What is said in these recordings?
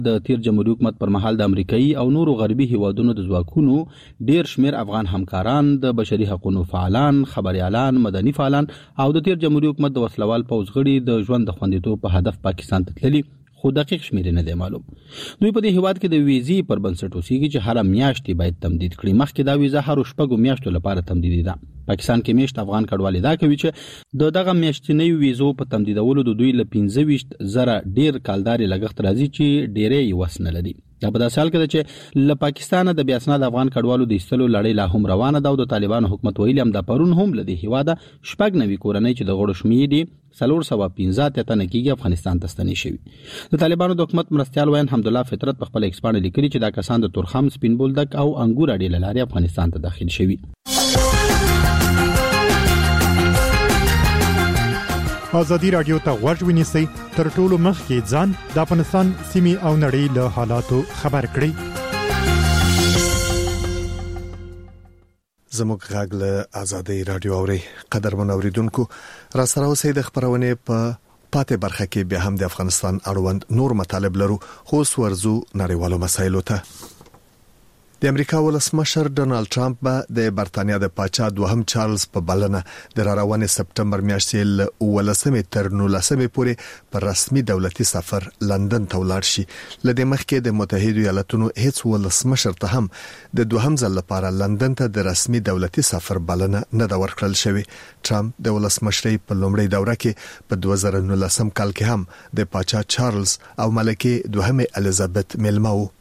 د تیر جمهوریت حکومت پر مهال د امریکایي او نورو غربي هیوادونو د ځواکونو ډیر شمیر افغان همکاران د بشري حقوقو فعالان، خبريالان، مدني فعالان او د تیر جمهوریت حکومت د وسلوال پوځ غړي د ژوند د خوندیتوب په هدف پاکستان ته تللي، خو دقیق شمیر نه دی معلوم. دوی په دې هیواد کې د ویزې پر بنسټ اوسېږي چې هر میاشت باید تمدید کړي. مخکې دا ویزه هر شپږ میاشتو لپاره تمدیدي ده. پاکستان کې میشت افغان کډوال دا کوي چې دغه میاشتنۍ ویزو په تمدیدولو د دوی له 15,000 ډیر کالداري لګښت راځي چې ډیرې وسنه لري. دا په داسې حال کې ده چې له پاکستان د بیا اسناد افغان کډوالو د ایستلو لړۍ لا هم روانه ده او د طالبانو حکومت ویلي هم د پرون هم لدی هیواده شپږ نوي کورنۍ چې د غړو شمیر دي 415 تنه کېږي افغانستان ته ستنې شوي. د طالبانو د حکومت مرستيال وین حمدالله فطرت په خپل ایکس باندې لیکلي چې دا کسان د تورخم، سپین بولدک او انګور اډې لاري افغانستان ته داخل شوي. ازادي رادیو ته غوږ ونیسئ تر ټولو مخکې ځان د افغانستان سیمې او نړۍ له حالاتو خبر کړئ. زموږ غږ له ازادي رادیو اوري قدرمن اوریدونکو را سره اوسئ د خبرونه په پاتې برخه کې به هم د افغانستان اړوند نور مطالب لرو، خو ورزو نړیوالو مسایلو ته. د امریکا ولسمشر ډونالد ټرمپ به د برتانیا د پاچا دوهم چارلز په بلنه د روانې سپټمبر میاشتې له 19 تر 19 پورې پر رسمي دولتي سفر لندن ته ولاړ شي. لدې مخکې د متحده ایالاتونو هیڅ ولسمشر ته هم د دوهم ځل لپاره لندن ته د رسمي دولتي سفر بلنه نه دا ورکړل شوی. ټرمپ د ولسمشرۍ په لومړۍ دوره کې په 2019 کال کې هم د پاچا چارلز او ملکه دوهمه الیزابت میلمه وو.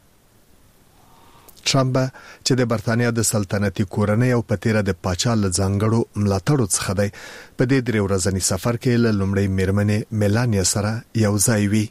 ټرمپ چې د برتانیا د سلطنتي کورنۍ او پتیره د پاچا له ځانګړو ملاتړو څخه دی په دې درې ورځنی سفر کې له لومړی میرمنې میلانیا سره یو ځای وي.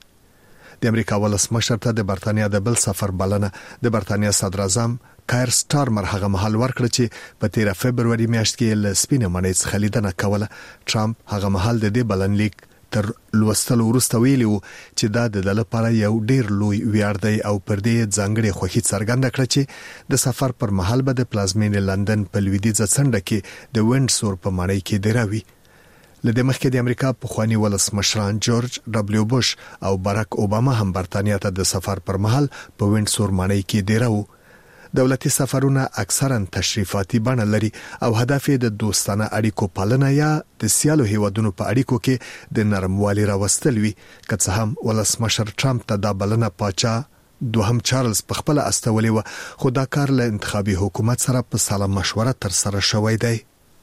د امریکا ولسمشر ته د برتانیا د بل سفر بلنه د برتانیا صدر اعظم کایر سټارمر هغه مهال ورکړه چې په 13 فبرवरी میاشت کې له سپینه مړی څخه لیدنه کوله. ټرمپ هغه مهال د دې بلنلیک تر لوستلو وروسته ویلي وو چې دا د لپاره یو ډیر لوی ویاړ دی او پر دې ځانګړي خوښي څرګنده کړه چې د سفر پر مهال به د پلازمینې لندن په لویدیځه څنډه کې د وینډسور په ماڼۍ کې دیراوي. لدې مخکې د امریکا پخوانی ولسمشران جورج دبلیو بوش او باراک اوباما هم برتانیا ته د سفر پر مهال په وینډسور ماڼۍ کې دیراو. دولتي سفرونه اکثرا تشریفاتي بڼه لري او هدف یې د دوستانه اړیکو پالنه یا د سیالو هیوادونو په اړیکو کې د نرموالي راوستل وي. که څه هم ولسمشر ټرمپ ته دا بلنه پاچا دوهم چارلز په خپل استولې و، خو دا کار له انتخابي حکومت سره په سالا مشوره تر سره شوی دی.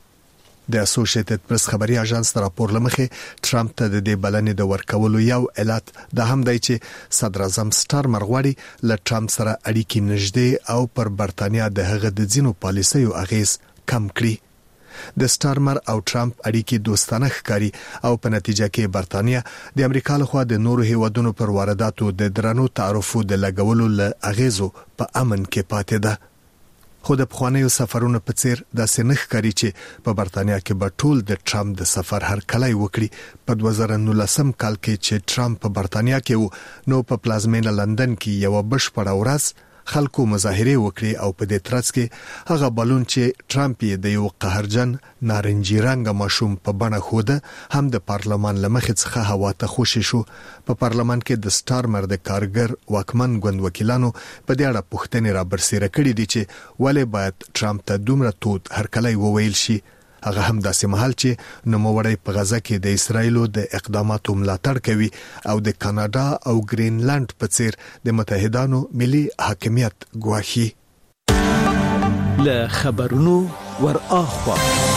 د اسوسییټډ پریس خبري اژانس راپور لمخې ټرمپ ته د دې بلنې د ورکولو یو علت د هم دی چې صدر اعظم سټارمر غواړي له ټرمپ سره اړیکې نږدې او پر برتانیا د هغه د ځینو پالیسیو اغیز کم کړي. د سټارمر او ټرمپ اړیکې دوستانه ښکاري او په نتیجه کې برتانیا د امریکا لخوا د نورو هیوادونو پر وارداتو د درنو تعرفو د لګولو له اغیزو په امن کې پاتې ده. خو د پخوانیو سفرونو په څیر داسې نه ښکاري چې په برتانیا کې به ټول د ټرمپ د سفر هرکلی وکړي. په 2019 کال کې چې ټرمپ په برتانیا کې وو نو په پلازمینه لندن کې یو بشپړه ورځ خلکو مظاهره وکړي او په دې ترڅ کې هغه بلون چې ټرمپ یې د یو قهرجن نارنجي رنګ ماشوم په بڼه خوده هم د پارلمان لمخې څخه هوا ته خوشی شو. په پارلمان کې د سټارمر د کارګر واکمن ګوند وکیلانو په دې اړه پوښتنې را برسېره کړې دي چې ولې باید ټرمپ ته دومره تود هرکلی وویل شي. هغه هم داسې مهال چې نوموړی په غزه کې د اسرایلو د اقداماتو ملاتړ کوي او د کاناډا او ګرینلند په څیر د متحدانو ملي حاکمیت ګواښي. له خبرونو ور اخوا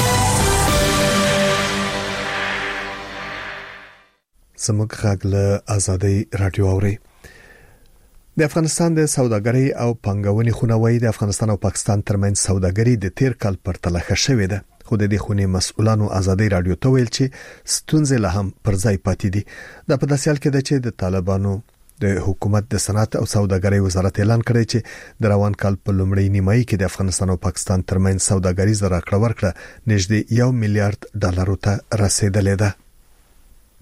زموږ غږ له ازادي رادیو اوري. د افغانستان د سوداګرۍ او پنګونې خونوي د افغانستان او پاکستان ترمنځ سوداګري د تیر کال پر تلخه شوې ده. خو د دې خونې مسؤلانو ازادي رادیو ته ویل چې ستونزې له هم پر ځای پاتې دي. دا په داسې حال کې ده چې د طالبانو د حکومت د صنعت او سوداګرۍ وزارت اعلان کړی چې د روان کال په لومړۍ نیمایي کې د افغانستان او پاکستان ترمنځ سوداګریزه راکړه ورکړه نږدې $1 میلیارډ ته رسیدلې ده.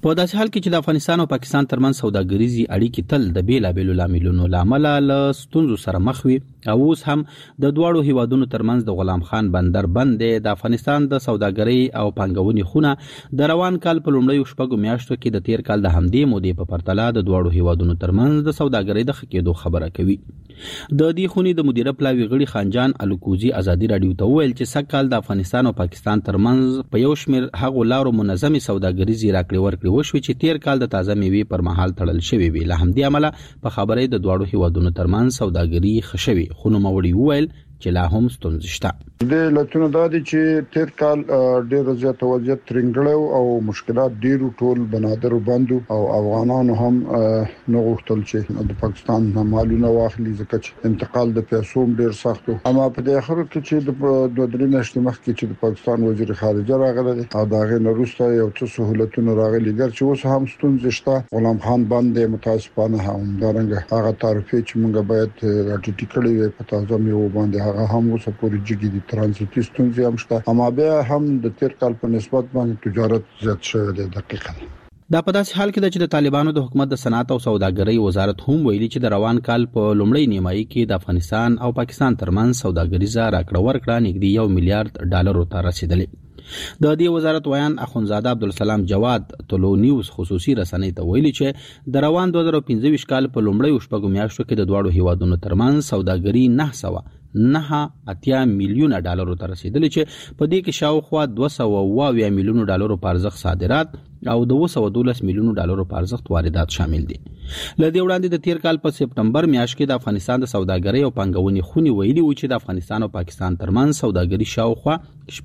په داسې حال کې چې د افغانستان او پاکستان ترمنځ سوداګریزي اړیکې تل د بیلابېلو لاملونو لامل له ستونزو سره مخ وي او اوس هم د دواړو هیوادونو ترمنځ د غلام خان بندر بند د افغانستان د سوداګرۍ او پانګونې خونه د روان کال په لومړیو شپږو میاشتو کې د تیر کال د همدې مودې په پرتله د دواړو هیوادونو ترمنځ د سوداګرۍ د ښه کېدو خبره کوي. د دې خونې د مدیره پلاوي غړي خانجان الکوزي ازادي رادیو ته وویل چې سږ کال د افغانستان او پاکستان ترمنځ په یو شمېر هغو لارو منظمې سوداګریزي راکړې ورکړې وشوې چې تیر کال د تازه میوې پر مهال تړل شوې وي. له همدې امله په خبرې د دواړو هیوادونو ترمنځ سوداګري ښه شوې، خو نوموړي وویل چې لا هم ستونزې شته. د لټونو د دې چې تیر کال ډېر زیات وضعیت ترنګړو او مشکلات ډېر ټول بنادر بندو او افغانانو هم نو غوښتل چې د پاکستان مالونه واخلي ځکه چې انتقال د پیسو ډېر سخت و. اما په دې اخر کې چې د دوه درې میاشتې مخکې چې د پاکستان وزیر خارجه راغلی او دا غي نورسته یو څه سہولتونه راغلي ګر چې اوس هم ستونزې شته. غلام خان باندې متاسفانه هم دارنګ هغه تعرفه چې موږ باید راټیټ کړی وي په تازه میوه باندې هغه هم اوس پورې جګی دي ترانزیتي ستونزې هم شته. اما بیا هم د تیر کال په نسبت باندې تجارت زیات شوی دی. دقیقاً دا په داسې حال کې چې د طالبانو د حکومت د صنعت او سوداګرۍ وزارت هم ویلي چې د روان کال په لومړۍ نیمایي کې د افغانستان او پاکستان ترمنځ سوداګریزه راکړه ورکړه نږدې $1 میلیارډ ته رسیدلې. د دې وزارت ویان اخونزاده عبدالسلام جواد طلو نیوز خصوصي رسنۍ ته ویلي چې د روان 2015 کال په لومړۍ شپږو میاشتو کې د دواړو هیوادونو ترمنځ سوداګري $980 میلیون ته رسیدلې چې په دې کې شاوخوا $220 میلیون په ارزښت صادرات او د $212 میلیون په ارزښت واردات شامل دي. لدې وړاندې د تیر کال په سپټمبر میاشت کې د افغانستان د سوداګرۍ او پانګونې خونې ویلي و چې د افغانستان او پاکستان ترمنځ سوداګري شاوخوا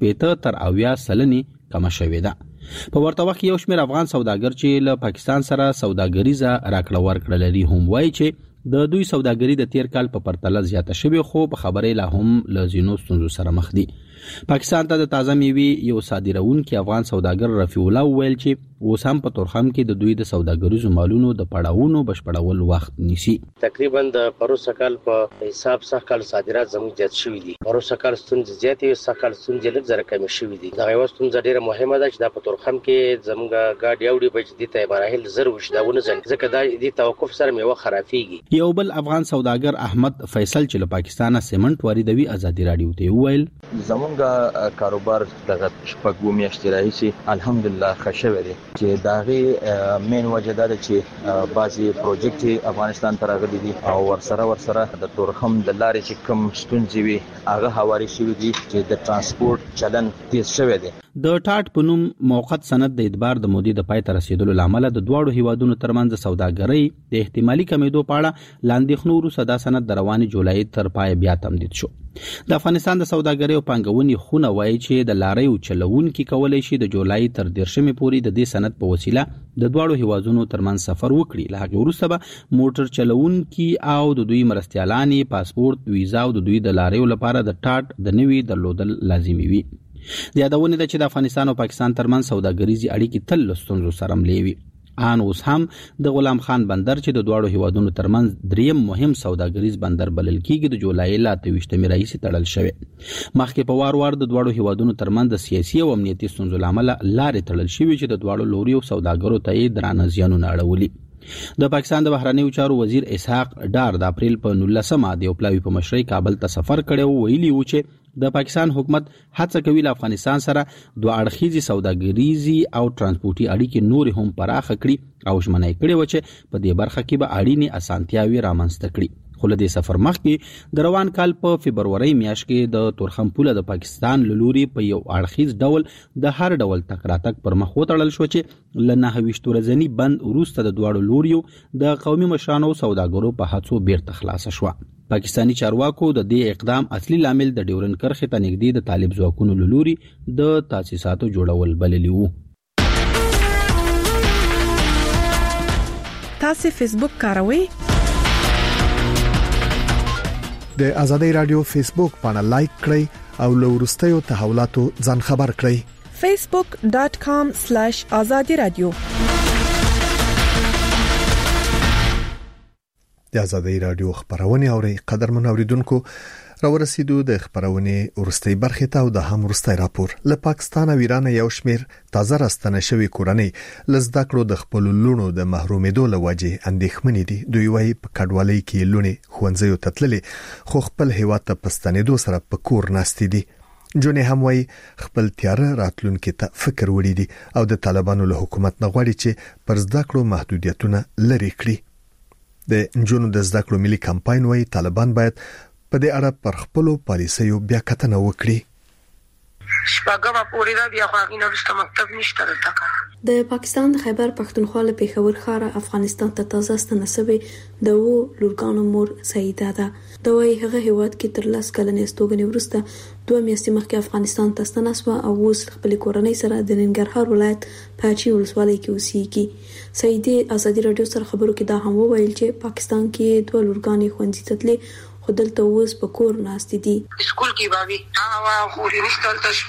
80% کم شوې ده. په ورته وخت یو شمېر افغان سوداګر چې له پاکستان سره سوداګریزه راکړه ورکړه لري هم وایي چې د دوی سوداګري د تیر کال په پرتله زیاته شوې، خو په خبرې لا هم له ځینو ستونزو سره مخ دي. پاکستان ته د تازه میوې یو صادروونکی افغان سوداګر رفیع الله ویل چې اوس هم په تورخم کې د دوی د سوداګریزو مالونو د پړاوونو بشپړول وخت نیسي. تقریبا د پروسه کال په حساب سخت کال صادرات زموږ زیات شوي دي. پروسه کال ستونزې زیاتې وي، سخت کال ستونزې لږ زره کم شوي دي. دا یو ستونزه ډیره مهمه ده چې دا په تورخم کې زموږ گاډي اوړي به دي ته مراحل زر وشداونه ځکه دا د توقف سره میوه خرابېږي. یو بل افغان سوداګر احمد فیصل چې له پاکستانه سیمنټ واردوي ازادي رادیو ته ویل زمونږ کاروبار دغه شپږو میاشتې راهیسې الحمدلله ښه شوی دی چې داغه مین وجه دا ده چې بعضي پروجیکټ افغانستان ته راغلي دي او ورسره د تورخم د لارې چې کوم ستونزې وي هغه هواري شوي دي چې د ترانسپورت چلن تیز شوی دی. د ټاټ په نوم موقت سند د اعتبار د مودې د پای ته رسیدلو لامل د دواړو هیوادونو ترمنځ سوداګرۍ د احتمالي کمیدو په اړه لاندېښنو وروسته دا سند د روانې جولای تر پای بیا تمدید شو. د افغانستان د سوداګرۍ او پانګونې خونه وایي چې د لاریو چلوونکي کولی شي د جولای تر 13 پورې د دې سند په وسیله د دواړو هیوادونو ترمنځ سفر وکړي. له هغې وروسته به موټر چلوونکي او د دوی مرستیالانې پاسپورت، ویزا او د دوی د لاریو لپاره د ټاټ د نوي درلودل لازمي وي. د یادونې ده چې د افغانستان او پاکستان ترمنځ سوداګریزي اړیکې تل له ستونزو سره ملې وي. ان اوس هم د غلام خان بندر چې د دواړو هیوادونو ترمنځ دریم مهم سوداګریز بندر بلل کیږي د جولای لا 23 راهیسې تړل شوی. مخکې په وار د دواړو هیوادونو ترمنځ د سیاسي او امنیتي ستونزو لامل لارې تړل شوی چې د دواړو لوري او سوداګرو ته یې درانه زیانونه اړولي. د پاکستان د بهرنیو چارو وزیر اسحاق ډار د اپریل په 19 د یو پلاوی په مشرۍ کابل ته سفر کړی ویلي و چې د پاکستان حکومت هڅه کوي له افغانستان سره دوه اړخیزي سوداګریزي او ترانسپورتي اړیکې نور هم پراخ کړي او ژمنه کړې و چې په دې برخه کې به اړینې اسانتیاوي رامنځته کړي. خو له دې سفر مخکې د روان کال په فبرورۍ میاشت کې د تورخم پوله د پاکستان له لوري په یو اړخیز ډول د هر ډول تګ راتګ پر مخ وتړل شو چې له 29 ورځني بند وروسته د دواړو لوریو د قومي مشرانو سوداګرو په هڅو بیرته خلاص شو. پاکستانی چارواکو د دې اقدام اصلي لامل د ډیورن کرښې ته نږدې د طالب ځواکونو له لوري د تاسیساتو جوړول بللی وو. تاسو فیسبوک کاروئ؟ د ازادي رادیو فیسبوک باندې لایک کړئ او له وروستیو تحولاتو ځان خبر کړئ. facebook.com/azadi radio د آزادۍ رادیو خبرونه اوري قدرمن اوریدونکو راورسېدو د خبرونه ورستۍ برخه ته او د هم ورستۍ راپور له پاکستان او ایران یو شمیر تازه راستنه شوی کورنۍ لزدا کړو د خپل لونو د محرومېدو لوجه اندېښمنې دي. دوی وايي په کډوالۍ کې لونی خوندزیو تتللې خو خپل هیواد ته پستنېدو سره په کور ناستې دي. جونې هم وايي خپل تیار راتلونکو ته فکر وړي دي او د طالبانو له حکومت نه غواړي چې پر زده کړو محدودیتونه لري کړي. د جنونو د زده کړو ملي کمپاین وايي طالبان باید په دې اړه پر خپل پالیسیو بیا کتنه وکړي. شپږمه پورې دا بیا خو غینه رسته مکتب نشته راته. د پاکستان د خیبر پښتونخوا له پیښور ښار افغانستان ته تازه ستنسبه د لورګانو مور سیده ده. د وای هغه هیواد کې تر لاس کلنې استوګنې ورسته 2 میاشتې مخکې افغانستان ته ستنسوه او اوس خپل کورنۍ سره د ننګرهار ولایت پاچی ولسوالۍ کې اوسېږي. سیده آزادي رادیو سره خبرو کې دا هم وویل چې پاکستان کې 2 لورګانې خوندې تتلې خو دلته اوس په کور ناستې دي. سکول کې بابي خوري نشته تل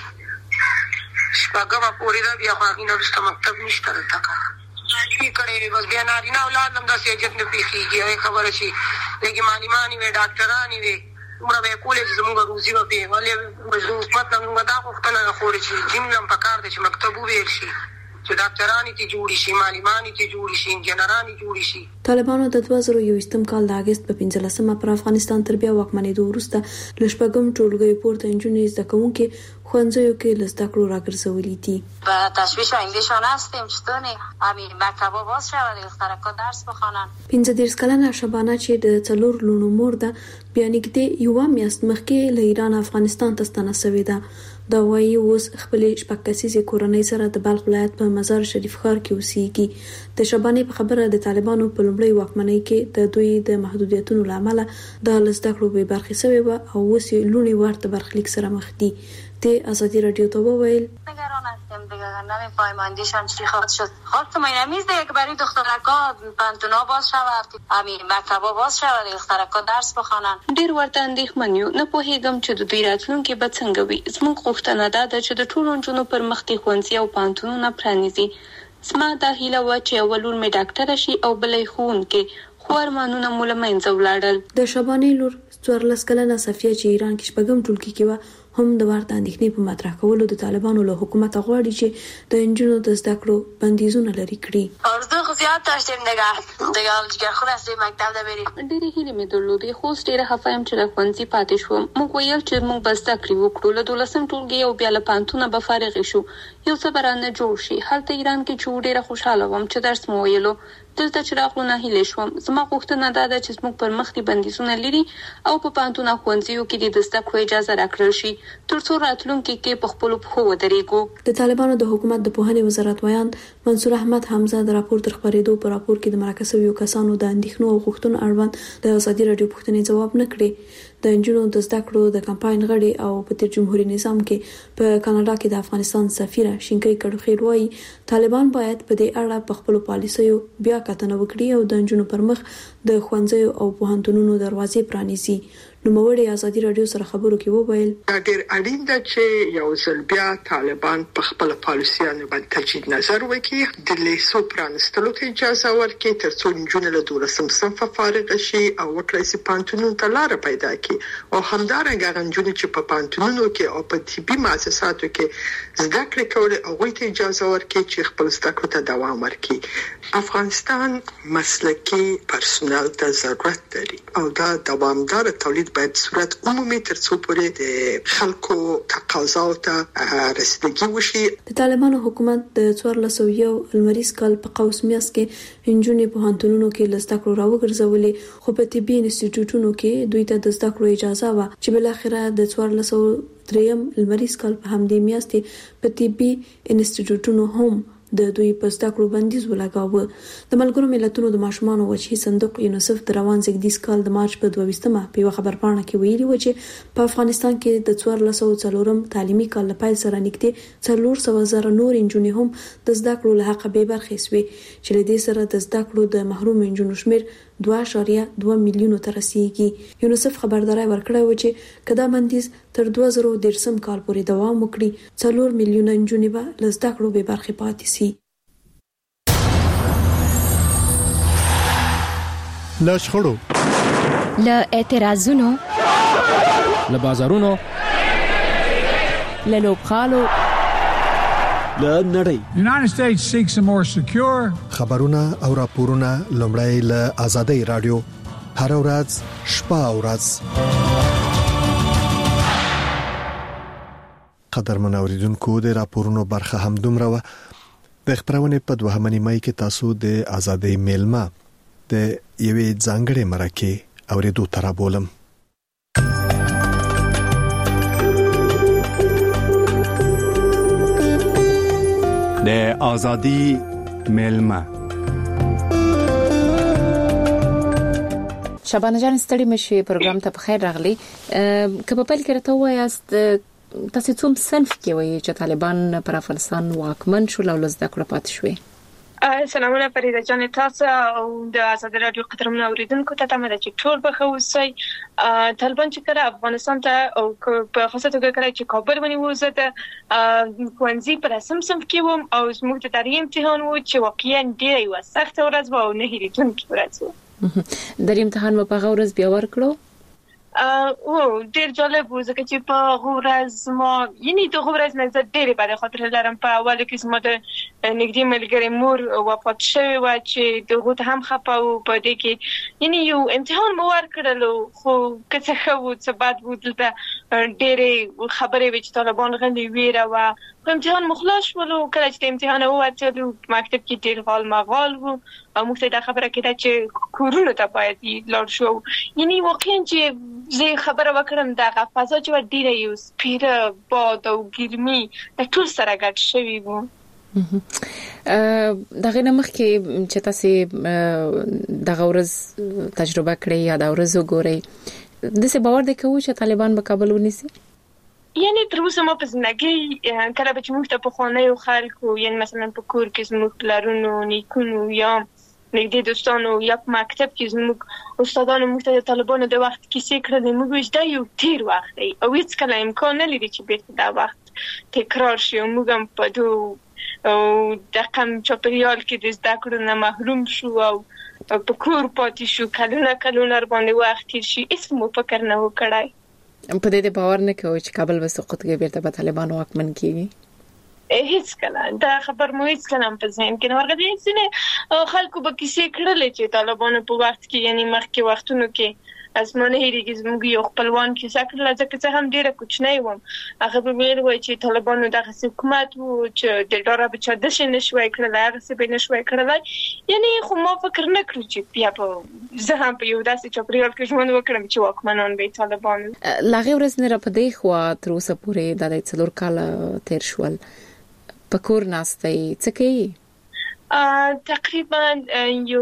شپږمه پورې دا بیا خو غینه رسته مکتب نشته راته. کی کړي بس بیا نارینه اولاد هم د سیاست نه پیخيږي او خبره شي لکه معلمانی وي ډاکټرانی وي موږ به کولې زموږ روزي به په ولې حکومت موږ دا وختونه خوري چې جیم لم پکار دي چې مکتب وویل شي چې ډاکټرانی ته جوړی شي معلمانی ته جوړی شي انجنیرانی جوړی شي. طالبانو د 2021 کال د اگست په 15مه پر افغانستان تر بیا واکمنېدو وروسته لشپږم ټولګي پورته انجونې زده کوونکې خوانځيو کې لسته کړو راګرځولې دي. و تشویش اندیشان هستیم چطوری همین مکتبا باز شود دخترکا درس بخوانن. 15 کلنه شبانه چې د څلور لونو مور ده بیا نږدې یو میاشت مخکې له ایران افغانستان ته ستنسوي ده. دا وايي اوس خپل شپږکسیزه کورنۍ سره د بلخ ولایت په مزار شریف ښار کې اوسېږي. د شبانه په خبره د طالبانو په لومړی واکمنۍ کې د دوی د محدودیتونو لامل د لسته کړو به برخه شوی و او اوس لونی ورته برخلیک سره مخ دي. د آزادی رادیو ته وویل نگران هستم دیگه نمی‌فهمم اندیشان چی خواهد شد. خب تو می‌نمیز دیگه برای دخترکا پانتونا باز شود همین مکتبا باز شود دخترکا درس بخوانن. ډیر ورته اندېښمن یو نه پوهیږم چې د دوی راتلونکي به څنګه وي. زموږ غوښتنه ده چې د ټولو نجونو پر مخ د ښوونځي او پانتونونه پرانیزي. زما دا هیله و چې اولور می ډاکټر شي او بلې ښوونکې خو ارمانونه مو له منځه ولاړل. د شبانې لور 14 کلنه صفیه چې ایران کې شپږم ټولګي کې و هم د ورته اندېښنې په مطرح کولو د طالبانو له حکومت غواړي چې د انجونو د زده کړو بندیزونه لري کړي. آرزو زیات داشتیم دیگه جگر خود از مکتب ده بریم. ډېرې هیلې مې درلودې خو اوس ډېره خفه یم چې له ښوونځي پاتې شوم. موږ ویل چې موږ به زده کړې وکړو له 12م ټولګي او بیا له پانتونه به فارغې شو یو څه به رانه جوړ شي. هلته ایران کې چې ډېره خوشحاله وم چې درس مو ویلو. دلته چې راغلو ناهیلې شوم. زما غوښتنه دا ده چې موږ پر مخ دي بندیزونه لري او په پانتونه ښوونځیو کې د زده کړو اجازه راکړل شي ترڅو راتلونکي کې په خپل پښو ودرېږو. د طالبانو د حکومت د پوهنې وزارت ویان منصور احمد حمزه د راپور تر خبرېدو په راپور کې د مرکزي کسانو د اندېښنو او غوښتنو اړوند د آزادي رادیو پوښتنې جواب نه کړي. د انجونو د زده کړو د کمپاین غړي او په تیر جمهوریت نظام کې په کاناډا کې د افغانستان سفیره شینکۍ کډوخیر وايي طالبان باید په دې اړه په خپل پالیسیو بیا کتنه وکړي او د انجونو پر مخ د ښوونځیو او پوهنتونونو دروازې پرانیزي. نو موږ آزادي رادیو سره خبرو کې وویل ډېر اړین ده چې یو ځل بیا طالبان په خپل پالیسیانو باندې تجدید نظر وکړي د لیسو پرانستلو ته اجازه ورکړي ترڅو نجونې له 12م صنف فارغ شي او وکړي چې پانتونونو ته لار پیدا کړي او همدارنګه نجونې چې په پانتونونو کې او په طبي مؤسساتو کې زده کړې کوي او غوښتي اجازه ورکړي چې خپل زده کړو ته دوام ورکړي. افغانستان مسلکي پرسونل ته ضرورت لري او دا دوامدار تولید باید صورت عمومي ترڅو پورې د خلکو تقاضاو ته رسیدګي وشي. د طالبانو حکومت د 1401 لمریز کال په قوس میاشت کې انجونې په هانتونونو کې لسته کړو راوګرځولې خو په طبي انسټیټیوټونو کې دوی ته د زده کړو اجازه و چې بل اخره د 1403 لمریز کال په همدې میاشت په طبي انسټیټیوټونو هم د دوی په زده کړو بندیز ولګاوه. د ملګرو ملتونو د ماشومان وجهي صندوق یونیسف د روان زیږدیز کال د مارچ په 22مه په یو خبرپاڼه کې ویلي و چې په افغانستان کې د 1404 تعلیمي کال لپاره سره نږدې 400,000 نور انجونې هم د زده کړو له حق به برخې سوي چې له دې سره د زده کړو د محروم انجونو شمیر 2.2 میلیون ته رسیدي. یونیسف خبرداري ورکړه و چې کدا بندیز تر 2013 کال پورې دوام وکړي 4 میلیون انجونې به له زده کړو به برخې پاتې سي. له شخړو، له اعتراضونو، له بازارونو، له لوبغالو، له نړۍ. United States seeks a more secure. خبرونه او راپورونه لومړی له آزادۍ رادیو هر ورځ شپه او ورځ. قدرمن اوریدونکو، د راپورونو برخه هم دومره و. د خبرونه په 2 مې کې تاسو د آزادۍ میلمه د یوې ځانګړې مرکه اوریدو تر بولم. د آزادۍ میلمه. شبانه جان ستړي مشي پروګرام ته بخیر راغلی. که په پیل کې راته وایاست تاسو څوم صنف کې وایي چې طالبان پر افغانستان واکمن شول او لزده کړه پاتې شوې؟ سلامونه فریده جان، تاسو او د آزاد رادیو قدرمن اوریدونکو ته تمه ده چې ټول به ښه اوسئ. طالبان چې کله افغانستان ته او په خاصه توګه کله چې کابل ونیو، زه د ښوونځي په رسم صنف کې وم او زموږ د تاریخ امتحان و چې واقعا ډېره یوه سخته ورځ وه او نه هېرېدونکې ورځ وه. د امتحان مو په هغه ورځ بیا ورکړو؟ ډېر جالب و ځکه چې په هغه ورځ ما یعنې د هغه ورځ نه زه ډېرې بدې خاطرې لرم. په اول کې زما د نږدې ملګرې مور وفات شوې وه چې د هغو ته هم خفه وو. په دې کې یعنې یو امتحان مو ورکړلو، خو که څه ښه وو څه بد وو، دلته ډېرې خبرې وې چې طالبان غلي ویره وه. خو امتحان مو خلاص شولو. کله چې د امتحان ووتلو مکتب کې ډېر غال مغال وو او موږ ته دا خبره کېده چې کورونو ته باید لاړ شو. یعنې واقعا چې زه خبره وکړم دغه فضا چې ډېره یو سپیره باد او ګرمي د ټول سره ګډ شوي وو. دغه نه مخکې چې تاسو دغه ورځ تجربه کړې یا دا ورځ وګورئ، داسې باور دی کوو چې طالبان به کابل ونیسي؟ یعنی تر اوسه ما په زندګۍ کله به چې موږ ته پخوانیو خلکو، یعنی مثلا په کور کې زموږ پلرونو، نیکونو یا نږدې دوستانو یا په مکتب کې زموږ استادانو موږ ته د طالبانو د وخت کیسې کړلې، موږ وایو دا یو تیر وخت دی او هیڅکله امکان نه لري چې بیرته دا وخت تکرار شي. موږ هم په دغه چاپېریال کې د زده کړو نه محروم شو او په کور پاتې شو. کلونه باندې وخت تیر شي، هیڅ مو فکر نه و کړی. په دې باور نه کوي چې کابل به سقوط کوي، بیرته به طالبان واکمن کیږي؟ هیڅ کله دا خبر مو هیڅ کله په ذهن کې نه ورغلی. ځینې خلکو به کیسې کړلې چې طالبانو په وخت کې، یعنی مخکې وختونو کې اسمانه هېرېږي زموږ یو خپلوان کیسه کړله، ځکه چې هم ډېره کوچنی وم. هغه به ویل وایي چې طالبانو دغسې حکومت و چې د ډاره به چا داسې نه شوی کړلی، هغسې به نه شوی کړلی. یعنې خو ما فکر نه کړو چې بیا به زه هم په یو داسې چاپېریال کې ژوند وکړم چې واکمنان به طالبان. له هغې ورځې نه را په دې خوا تر اوسه پورې دا د 4 کاله تېر شول، په کور ناستئ، څه کوي؟ تقریبا یو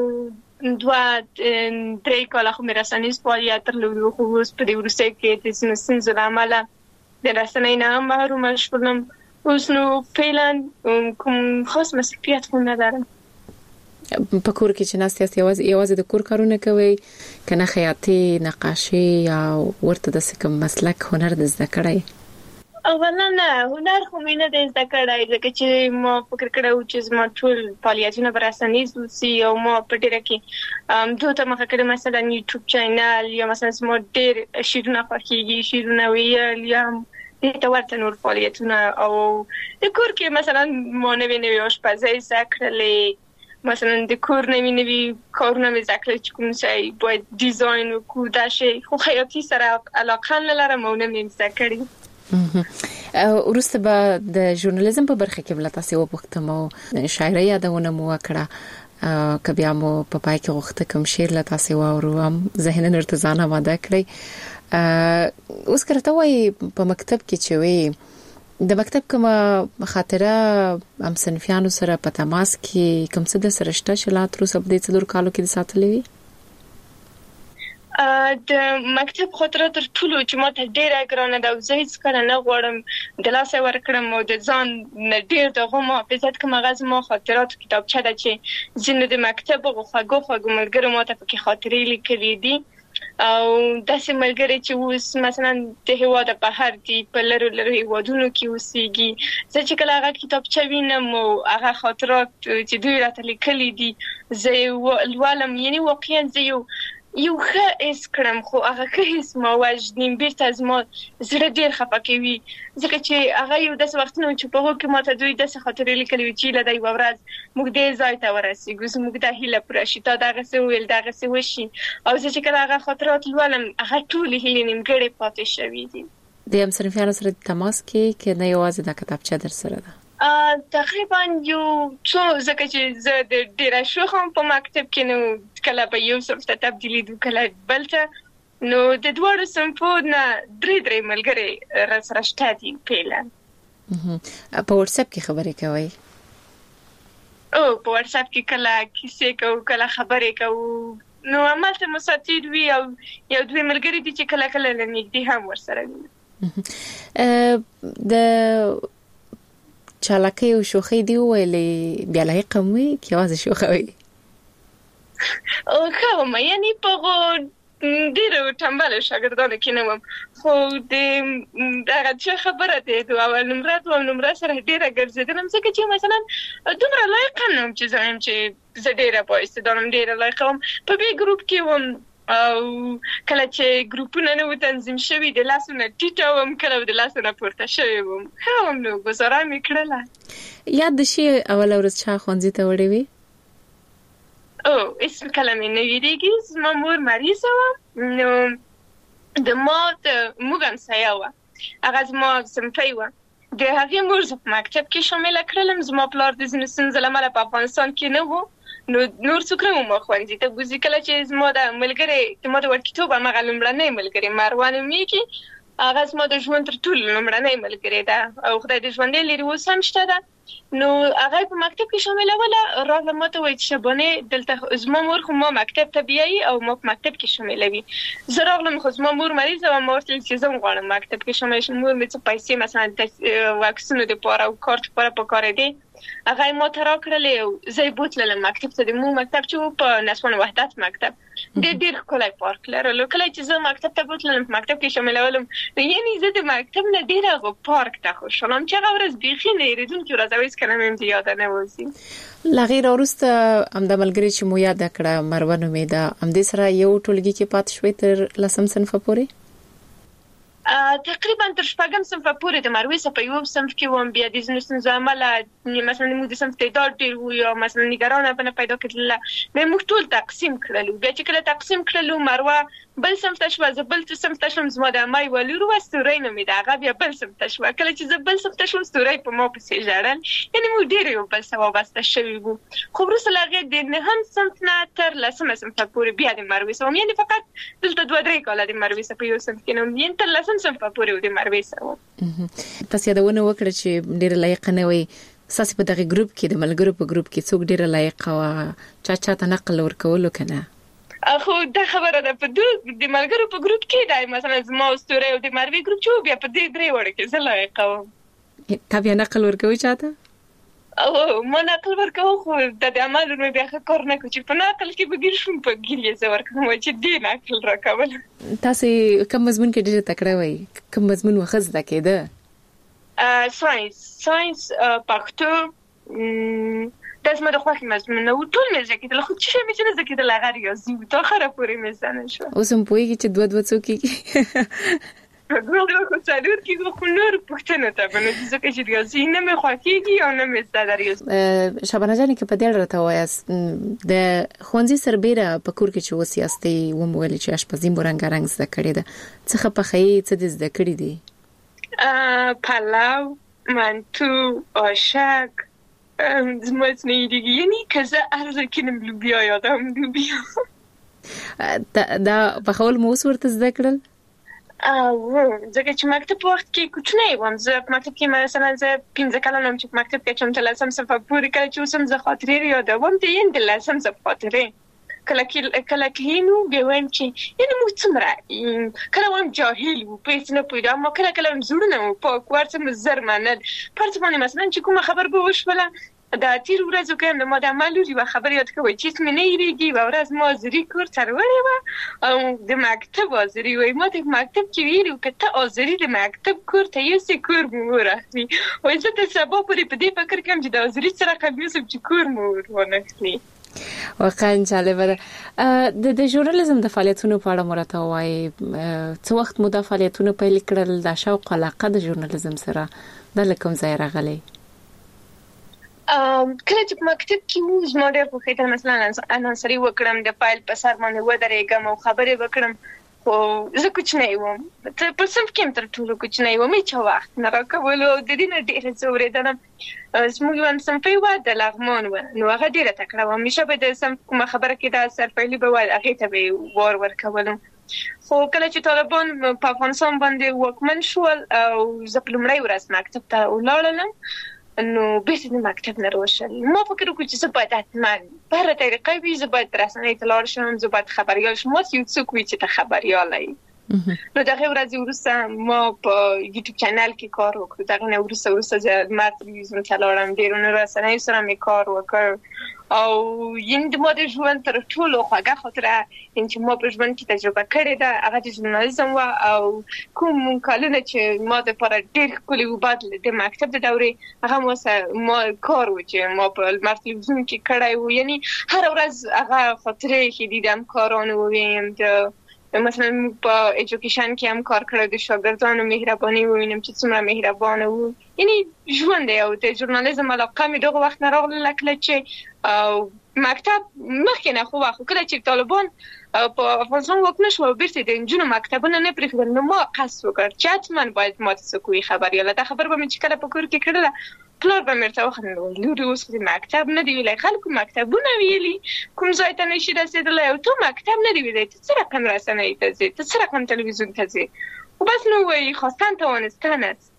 2-3 کاله خو مې رسنیز فعالیت درلودو، خو اوس په دې وروستیو کې د ځینو ستونزو له امله د رسنۍ نه هم محرومه شولم. اوس نو فعلا کوم خاص مسؤلیت خو نه لرم. په کور کې چې ناست یاست یوازې د کور کارونه کوئ که نه خیاطي، نقاشي یا ورته داسې کوم مسلک هنر د زده کړی؟ اولا نه، هنر خو مې نه دی زده کړی، ځکه چې ما فکر کړی و چې زما ټول فعالیتونه به رسنیز اوسي او ما په ډېره کې دوی ته مخه کړې، مثلا یوټیوب چینل یا مثلا زما ډېر شعرونه خوښېږي، شعرونه ویل یا دې ته ورته نور فعالیتونه. او د کور کې مثلا ما نوې آشپزۍ زده کړلې، مثلا د کور نوې کارونه مې زده کړل چې کوم شی باید ډیزاین وکړو، دا شی خو خیاطي سره علاقه نه لرم او نه مې زده کړې. وروسته به د ژورنالیزم په برخه کې بل تاسو وپوښتم او شاعري یادونه مو وکړه، که بیا مو په پای کې غوښته کوم شعر له تاسو واورو هم ذهن ورته ځان آماده کړئ. اوس کرته وای په مکتب کې چې وي د مکتب کوم خاطره هم صنفیانو سره په تماس کې کوم څه د سره شته چې لا تر اوسه په دې 4 کالو کې ساتلې وي؟ د مکتب خاطره تر ټولو چې ما ته ډېره ګرانه ده او زه هیڅ کله نه غواړم د لاسه ورکړم او د ځان نه ډېر د هغو محافظت کوم. هغه زما خاطراتو کتابچه ده چې ځینې د مکتب هغو خوږو ملګرو ما ته پکې خاطرې لیکلي دي. او داسې ملګری چې اوس مثلا د هیواد بهر دي په لرو هیوادونو کې اوسېږي زه چې کله هغه کتابچه وینم او هغه خاطرات چې دوی راته لیکلي دي زه لولم یعنی واقعا زه یو ښه حس کړم خو هغه ښه حس ما وژنیم بیرته زما زړه ډېر خفه کوي ځکه چې هغه یو داسې وختونه چې په هغو کې ماته دوی داسې خاطرې لیکلي وي چې هیله ده یوه ورځ موږ دې ځای ته ورسېږو زموږ دا هیله پوره شي تا دغسې وویل دغسې وشي او زه چې کله هغه خاطرات لولم هغه ټولې هیلې نیمګړې پاتې شوي دي. د همصنفیانو سره تماس کې که نه یوازې دا کتابچه در سره ده؟ تقریبا یو څو ځکه چې زه د ډېره شوخم په مکتب کې نو کله به یو صنف ته تبدیلېدو کله بل ته نو د دواړو صنفو نه درې ملګري راسره شته دي فعلا. په واتساپ کې خبرې کوئ؟ په واتساپ کې کله کیسې کوو کله خبرې کوو نو همالته مساتیر وي او یو دوی ملګري دي چې کله کله له نږدې هم ورسره وي. د چالاکۍ او شوخۍ دی ویلې بیا لایق هم وي که یوازې شوخه وي؟ ښه وم یعنې په هغو ډېرو ټمبلو شاګردانو کې نه وم خو د هغه څه خبره دی د اول نمره دوم نمره سره ډېره ګرځېدلم ځکه چې مثلا دومره لایقه نه وم چې زه وایم چې زه ډېره بااستعداده وم ډېره لایقه وم په بې ګروپ کې وم او کله چې ګروپونه نه وو تنظیم شوي د لاسو نه ټیټه وم کله د لاسو نه پورته شوې وم ښه وم نو ګزاره مې کړله. یاد د شي اوله ورځ چا ښوونځي ته وړې وي؟ هېڅ کله مې نه ویرېږي زما مور مریضه وه نو د ما موږ همسایه وه هغه زما صنفۍ وه د هغې مور زه په مکتب کې شامله کړلم زما پلار د ځینو ستونزو له امله په افغانستان کې نه و نو نور څوک نه وم ښوونځي ته بوځي کله چې زما د ملګری د ما د وړکیتوب همغه لومړنی ملګری مروه نومیږي هغه زما د ژوند تر ټولو لومړنی ملګری ده او خدای دې ژوندی لري اوس هم شته ده نو هغه په مکتب کې شاملوله راغله ما ته وایي چې شبانې دلته زما مور خو ما مکتب ته بیایي او ما په مکتب کې شاملوي زه راغلم خو زما مور مریضه وه ما ورته ویل چې زه هم غواړم مکتب کې شامله شم مور مې څه پیسې مثلا د واکسینو دپاره او کارت لپاره پکارېدې هغه یې ما ته راکړلې او زه یې بوتللم مکتب ته د مو مکتب چې و په نسوان وحدت مکتب ډېر ښکلی پارک لرلو کله چې زه مکتب ته بوتللم په مکتب کې شاملولم یعنې زه د مکتب نه ډېر هغه پارک ته خوشحاله وم چې هغه ورځ بیخي نه هېرېدونکې ورځ او هېڅکله مې هم د یاده نه وځي. له هغې راوروسته همدا ملګرې چې مو یاده کړه مروه نومېده همدې سره یو ټولګي کې پاتې شوې تر 10 صنفه پورې؟ تقریبا تر 6 صنفه پورې د مروې څخه په یو صنف کې وم بیا د ځینو ستونزو امله مثلا موږ د صنف تعداد ډېر وو یا مثلا نګرانه به نه پیدا کېدله بیا موږ ټول تقسیم کړلو بیا چې کله تقسیم کړلو مروه بل صنف ته شوه زه بل صنف ته شوم زما د عمه یوه لور وه ستورۍ نومېده هغه بیا بل صنف ته شوه کله چې زه بل صنف ته شوم ستورۍ په ما پسې ژړل یعنې موږ ډېر یو بل ته وابسته شوي وو خو وروسته له هغې د 9 صنف نه تر 10 صنفه پورې بیا د مروې سره وم یعنې فقط دلته 2-3 کاله د مروې سره په یو صنف کې نه وم یعنې تر 10 صنفه پورې د مروې سره وم. تاسو یادونه وکړه چې ډېره لایقه نه وئ ستاسې په دغه ګروپ کې د ملګرو په ګروپ کې څوک ډېره لایقه وه چا ته نقل ورکولو که نه؟ خو دا خبره ده په د ملګرو په ګروپ کې دی مثلا زما او ستورۍ او د مروې ګروپ چې و بیا په دې 3 وړو کې زه لایقه وم. تا بیا نقل ورکوي چا ته؟ ما نقل ورکوم خو د عمل مې بیا ښه کار نه کوي چې په نقل کې به ګیر شوم په ګیر یې زه ورکوم چې دې نقل راکول. تاسې کوم مضمون کې ډېره تکړه وئ کوم مضمون وخت زده کېده؟ ساینس پښتو دا زما د خوښې مضمون و ټول مې زده کېدل خو څه شی مې چې نه زده کېدل هغه ریاضي و تر اخره پورې مې زده نه شوه. اوس هم پوهېږي چې 2 څو کېږي؟ 2 خو څلور کېږي خو نور پوښتنو ته به نه ځکه چې ریاضي نه مې خوښېږي او نه مې زده ده ریاضي. شبانه جانې که په دې اړه راته ووایاست د ښوونځي سربېره په کور کې چې اوس یاستئ ومو ویلې چې اشپزي مو رنګارنګ زده کړې ده څه ښه پخوئ څه دې زده کړي دي؟ پلو منتو آشک زما څه نه هېرېږي یعنې که زه هر ځای کینم لوبیا یادوم لوبیا. دا پخول مو اوس ورته زده کړل؟ ځکه چې مکتب په وخت کې کوچنی وم زه په مکتب کې مثلا زه 15 کلن وم چې په مکتب کې چم تر 10 صنفه پورې کله چې اوس هم زه خاطرې یادوم ته یې د 10 صنف خاطرې کله کلینو بیا وایم چې یعنې موږ څومره کله وایم جاهل وو په هېڅ نه پوهېدم ما کله وایم زړونه مو پاک ورڅه مو زر منل پر څه باندې مثلا چې کومه خبر به وشوله دا تیر ورځو کې د ماده مالوري و خبر یاد کوي چې مې نه یریږي و ورځ ما زری کور ترولې و او د مکتب ازری وای ما د مکتب کې ویلو کته ازری د مکتب کور ته یې سې کور مو راځي وای زه د سبا پورې په دې فکر کوم چې د ازری سره قبیوسم چې کور مو ورنخلی واقعا جالبه ده د ژورنالیزم د فعالیتونو په اړه مرته وای څو وخت مو د فعالیتونو پیل کړل د شوق علاقه د ژورنالیزم سره د لکم ځای راغلی کله چې مکتب کې وو زما ډېر په خاطر مثلا انانسري وکړم د فایل په سر باندې ودرېږم او خبرې وکړم خو زه کوچنی وم ته په صنف کې تر ټولو کوچنی وم چې وخت نه راکولو د دې نه ډېر زورېدم زموږ یو صنفي و د لغمان و نو هغه ډېره تکړه و همیشه به د صنف کومه خبره کې د سرپیلي به وای هغې ته به وار ورکولم خو کله چې طالبان په افغانستان باندې واکمن شول او زه په لومړۍ ورځ مکتب ته ولاړم نو بیرته د مکتب نه راوشل ما فکر وکړ چې زه باید حتما په هره طریقه وي زه باید رسنۍ ته لاړ شم زه باید خبریال شم یو څوک وي چې ته خبریال یې نو دغه ورځ وروسته ما په یوټیوب چینل کې کار وکړ دغه نه وروسته زه ما تلویزیون ته لاړم ډېرونه رسنۍ سره مې کار وکړ او یند ما د ژوند تر ټولو خوږه خاطره چې ما په ژوند کې تجربه کړې ده هغه د ژورنالیزم و او کوم کلونه چې ما د لپاره ډېر ښکلي و بعد د مکتب د دورې هغه ما کار و چې ما په لمر تلویزیون کې کړی و یعنی هر ورځ هغه خاطرې چې دیدم کارونه وویم مثلا په ایجوکیشن کې هم کار کړی د شاګردانو مهرباني ووینم چې څومره مهربانه وو یعنی ژوند دی او د ژورنالیزم علاقه مې دغه وخت نه راغله کله چې مکتب مخکې نه خو کله چې طالبان په افغانستان واکمن شو بیرته د نجونو مکتبونه نه پرېښودل نو ما قصد وکړ چې حتما باید ما ته څوک وي خبریاله دا خبر به مې چې کله په کور کې کړله پلار به مې ورته وخندل لورې اوس د مکتب نه دی ویلی خلکو مکتبونه ویلي کوم ځای ته نشي رسېدلی او تو مکتب نه دی ویلی ته څه رقم رسنۍ ته ځې ته څه رقم تلویزیون ته ځې خو بس نو وایي خواستن توانستن است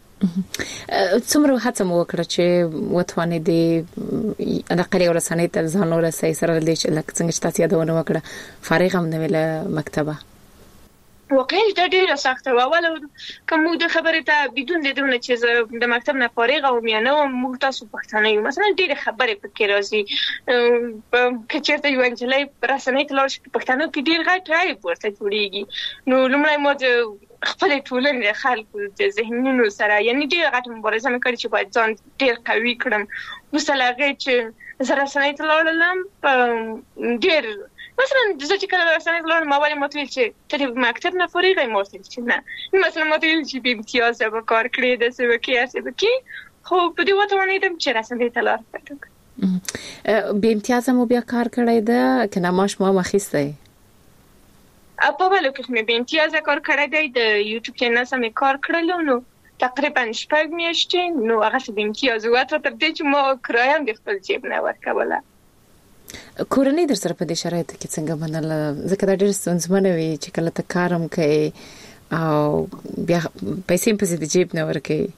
څومره هڅه مو وکړه چې وتوانېدې د قريه رسنۍ ته ځان ورسئ سره د څنګه چې تاسو یادونه وکړه فارغ هم نه ویله مکتبه واقعا دا ډیره سخته و اول کوم د خبرې ته بدون د دونه چې د مکتب نه فارغ او میانه موږ تاسو پښتانه یو مثلا ډیره خبرې پکې راځي کچېرته یو انجلۍ رسنۍ ته لاړ شي پښتانه کې ډیر غټ راي ورته جوړیږي نو لومړی مو خپل ټولنې خلکو د ذهنونو سره یعنی ډیر غټ مبارزه مې کړې چې باید ځان ډیر قوي کړم وروسته له هغې چې زه رسنۍ ته لاړم ډیر مثلا زه چې کله رسنۍ ته لاړم اول یې ما ته ویل چې ته د مکتب نه فارغ یې ما ورته ویل چې نه مثلا ما ته ویل چې بې امتیازه به کار کړې داسې به کړې هسې به کړې خو په دې وتوانېدم چې رسنۍ ته لار پیدا کړم بې امتیازه مو بیا کار کړی ده که نه معاش مو هم اخیستی په اولو کې مې بې امتیازه کار کړی دی د یوټیوب چینل سره مې کار کړلو نو تقریبا 6 میاشتې نو هغه څه بې امتیازه وه تر دې چې ما کرایه هم د خپل جیب نه ورکوله کورنۍ در سره په دې شرایطو کې څنګه منله ځکه دا ډېر ستونزمنه وي چې کله ته کار هم کوې او بیا پیسې هم پسې د جیب نه ورکوې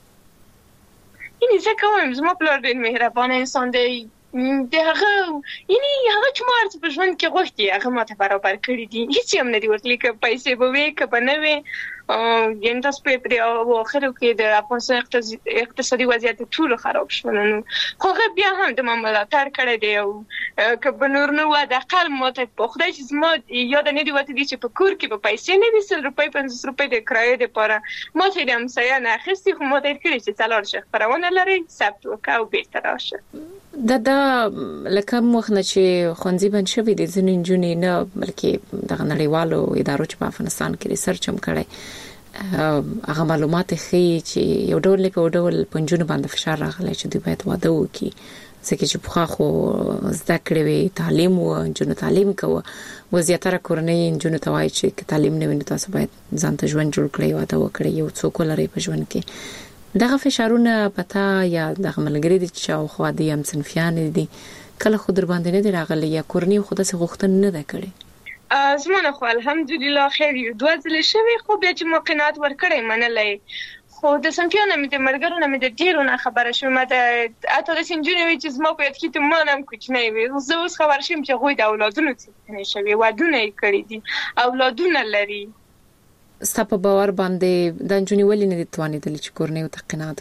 یعنې زه کوم زما پلار ډېر مهربانه انسان دی د هغه یعنې هغه چې ما هر څه په ژوند کې غوښتي هغه ما ته برابر کړي دي هېڅ هم نه دي ورتلي که پیسې به وې که به نه وې یعنې تاسو په دې اواخرو کې د افغانستان اقتصادي وضعیت ټولو خراب شول نو خو هغه بیا هم د ما ملاتړ کړی دی او که به نور نه وه د اقل ما ته په خدای چې زما یاده نه دي وتې دي چې په کور کې به پیسې نه وي 100 روپۍ 50 روپۍ د کرایې دپاره ما ته یې د همسایه نه اخیستي خو ما ته یې کړي چې ته لاړ شه خپرونه لرئ ثبت وکړه او بېرته راشه دا لکه وخت نه چې ښوونځي بند شوي دي ځینې نجونې نه بلکې دغه نړیوالو ادارو چې په افغانستان کې ریسرچ هم کړی هغه معلومات ښیي چې یو ډول په ډول په نجونو باندې فشار راغلی چې دوی باید واده وکړي ځکه چې پخوا خو زده کړې وي تعلیم و نجونو تعلیم کوه و زیاتره کورنۍ نجونو ته وایي چې که تعلیم نه وي نو تاسو باید ځان ته ژوند جوړ کړئ واده وکړئ یو څوک ولرئ په ژوند کې دغه فشارونه پتا یا دغه ملګری دي چې شاوخوا دي هم صنفیان دي کله خو در باندې نه دي راغلي یا کورنۍ خو داسې غوښتنه نه ده کړې زما نه خو الحمدلله خیر یو دوه ځلې شوي خو بیا چې ما قناعت ورکړی منلی خو د صنفیانو مې د ملګرو نه مې د ډېرو نه خبره شوم ما ته حتی داسې نجونې وي چې زما په یاد کې ما نه هم کوچنی وي زه اوس خبر شوم چې هغوی د اولادونو څښتنې شوي ودونه یې کړي دي اولادونه لري ستا په باور باندې د نجونې ولې نه دي توانېدلې چې کورنۍ ورته قناعت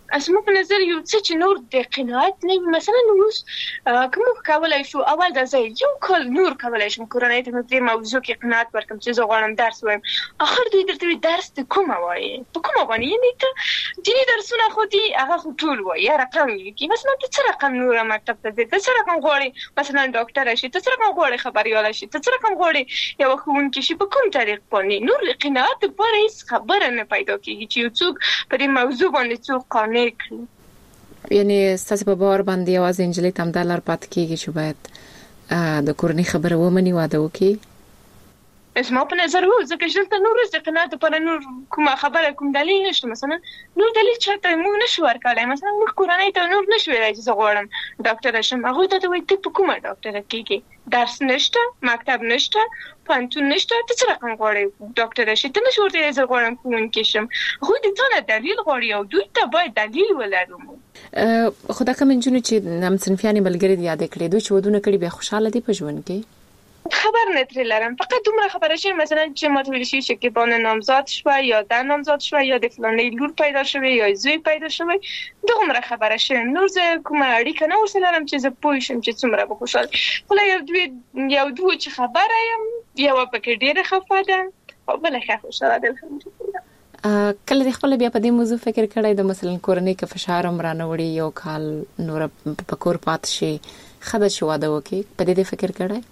اسمه په نظر یو څه چې نور د قناعت نه مثلا اوس کوم کولای شو اول د ځای یو کال نور کولای شم کورنۍ ته په موضوع کې قناعت ورکم چې زه غواړم درس وایم اخر دوی درته درس د کومه وایي په کومه باندې یعنی ته دیني درسونه خو دي هغه خو ټول وایي رقم یې کې مثلا ته څه رقم نور مکتب ته ځې ته څه رقم غواړې مثلا ډاکټر شې ته څه رقم غواړې خبريال شې ته څه رقم غواړې یو ښوونکی شې په کوم طریق باندې نور قناعت لپاره هیڅ خبره نه پیدا کیږي چې یو څوک په دې موضوع باندې څوک قانع یعنی ستاسو په باور باندې یوازې انجلۍ تم د لار پات کیږي چې باید د کورنۍ خبره ومني واده وکړي اسمه په نظر وو ځکه چې ته نور د قناعت پر نور کومه خبره کوم دلیل نشته مثلا نور دلیل چاته موږ نشو ورکړای مثلا موږ کورنۍ ته نور نشو ویلای چې زه غواړم ډاکټر شم هغه ته وایي ته په کومه ډاکټر کېږي درس نشته مکتب نشته پانتون نشته ته څه رقم غواړې ډاکټر شې ته نشو ورته زه غواړم ښوونکی شم خو دې ته نه دلیل غواړي او دوی ته باید دلیل ولرو خدا کوم انجونو چې نام صنفياني بلګری دی یاد کړې دوی چې ودونه کړي به خوشاله دي په ژوند کې خبر نه ترې لرم فقط دومره خبره شي مثلا چې متویل شي چې کې باندې نامزاد شوه یا د نامزاد شوه یا د فلانې لور پیدا شوه یا زوی پیدا شوه دومره خبره شي نور زه کومه اړیکه نه ورسره لرم چې زه پوه شم چې څومره به خوشاله خو یو دوی چې خبره یم یو پکې ډیره خفه ده او بل ښه خوشاله ده کله د خپل بیا په دې موضوع فکر کړی د مثلا کورنۍ کې فشار مرانه وړي یو کال نور په کور پات شي خدای شو واده وکي په دې فکر کړی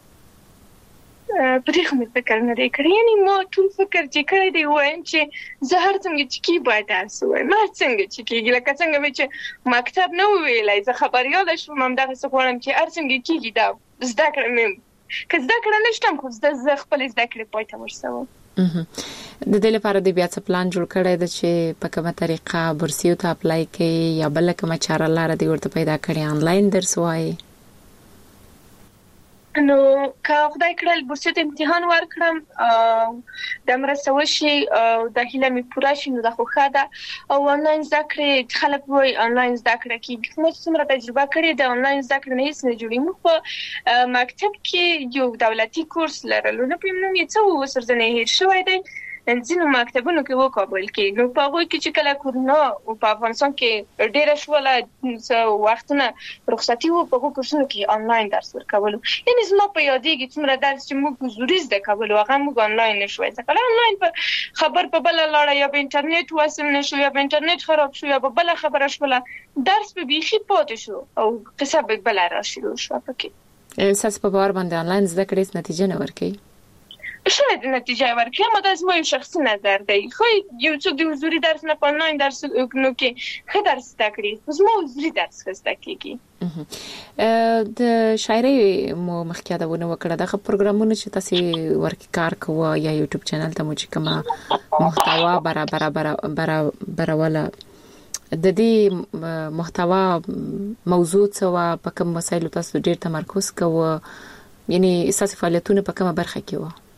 په دې کوم فکر نه دی کړی یعنی ما ټول فکر چې کړی دی وایم چې زه هر څنګه چې کی باید تاسو وایم ما څنګه چې کیږي لکه څنګه چې مکتب نه ویلای زه خبريال شوم هم دغه څه غواړم چې هر څنګه کیږي دا زده کړم که زده کړم نشم خو زه خپل زده کړې پای ته ورسوم د دې لپاره د بیا څه پلان جوړ کړی دی چې په کومه طریقه بورسیو ته اپلای کړي یا بل کومه چاره لاره دی ورته پیدا کړي آنلاین درس وایي نو که خدای کړل بورسیو ته امتحان ورکړم د مرسته وشي د هیله می پوره شي نو د خوخه ده او آنلاین زده کړې خلک وایي آنلاین زده کړه کې موږ څومره تجربه کړې د آنلاین زده کړې نه هیڅ نه جوړي موږ په مکتب کې یو دولتي کورس لرلو نه پېم نو یې څه وسرځنه هیر شوی دی ځینو مکتبونو کې وکابل کې نو په هغه کې چې کله کورونا او په افغانستان کې ډېر شوله وختونه رخصتي وو په کورسونو کې آنلاین درس ورکولو یعنی زما په یادېږي څومره درس چې موږ حضوري زده کولو هغه موږ آنلاین نشوي ځکه آنلاین په خبر په بل لاړه یا په انټرنیټ وصل نشو یا په انټرنیټ خراب شو یا په بل خبره شوله درس به بيخي پاتې شو او قصه به بل راشي شو پکې اساس په باور باندې آنلاین زده کړې نتیجه نه ورکړي شاید نتیجه ورکړي ما د زما شخصي نظر دی خو یو څوک د حضوري درس نه په آنلاین درس نو کې ښه درس زده کړي زما حضوري درس زده کیږي د شاعري مو مخکې وکړه دغه پروګرامونه چې تاسو ورکی کار کوه یا یوټیوب چینل ته مو چې کومه محتوا برابروله د دې محتوا موضوع څه په کوم مسایلو تاسو ډیر تمرکز کوه یعنی اساسي فعالیتونه په کومه برخه کې و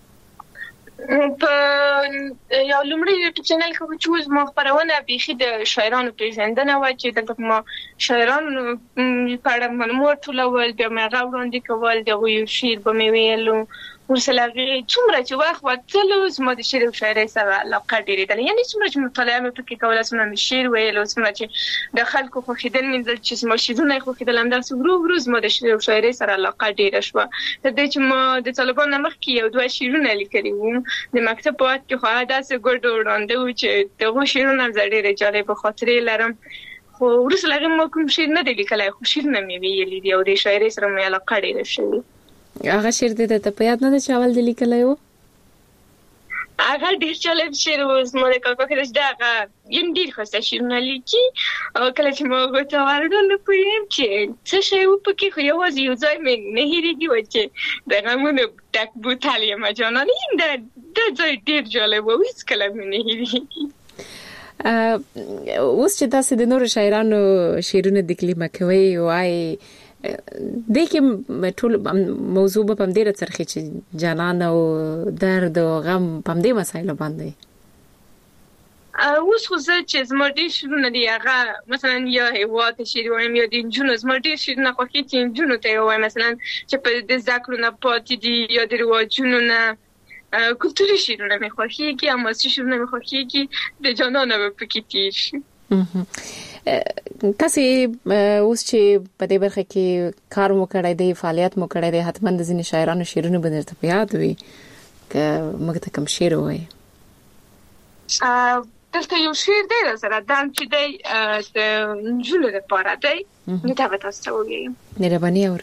په یو لومړی یوټیوب چینل کې چې مو خبرونه بيخي د شاعرانو پیژندنه و چې دلته ما شاعرانو په اړه معلومات ټولول بیا مې غوړاندې کول د یو شعر به مې ویلو ورسره څومره چې وخت وتلو زما د شعر او شاعرۍ سره علاقه ډېره ده یعنی څومره چې مطالعه مې پکې کوله څومره مې شعر ویلو څومره چې د خلکو خوښیدل مې چې زما شعرونه خوښیدل هم داسې ورو زما د شعر او شاعرۍ سره علاقه ډېره شوه تر دې چې ما د طالبانو مخکې یو دوه شعرونه لیکلي وو د مکتب په وخت کې خو داسې ګډ وړاندې و چې دغه شعرونه ډېرې جالبه خاطرې لرم خو ورسره هغه ما کوم شعر نه دی لیکلی خو شعرونه مې ویلي دي او د شاعرۍ سره مې علاقه ډېره شوې هغه شعر دې ته په یاد نه ده چې اول دې لیکلی و هغه ډېر جالب شعر و زما د کاکا کې چې هغه یم ډېر ښایسته شعرونه لیکي او کله چې ما هغو ته ورغلم نه پوهېږم چې څه شی و پکې خو یوازې یو ځای مې نه هېرېږي و چې د غمونو ډک بوتل یم جانانه دا ځای ډېر جالب و هېڅکله مې نه هېرېږي اوس چې تاسو د نورو شاعرانو شعرونه تکلیمه کوئ وایي د کې ټول موضوع په دې راڅرخي چې جانان او درد او غم په دې مسایلو باندې اوس خو زه چې زما ډېر شعرونه دي هغه مثلا یا هیواد شعر وایم یا د نجونو زما ډېر شعرونه خوښي چې نجونو ته وایم مثلا چې په د ذکرو نه پاتې دي یا د رواجونو نه کلتوري شعرونه مې خوښيږي اما شعرونه مې خوښيږي د جانان په پکې تیر شي تاسو اوس چې په دې برخه کې کار مو کړی دی فعالیت مو کړی دی حتمان د ځینې شاعرانو شعرونه به درته یاد وي که موږ ته کوم شعر وایي دلته یو شعر دی سره دا چې دی د نجونو لپاره دی نو دا به تاسو ته ووایم مهرباني اور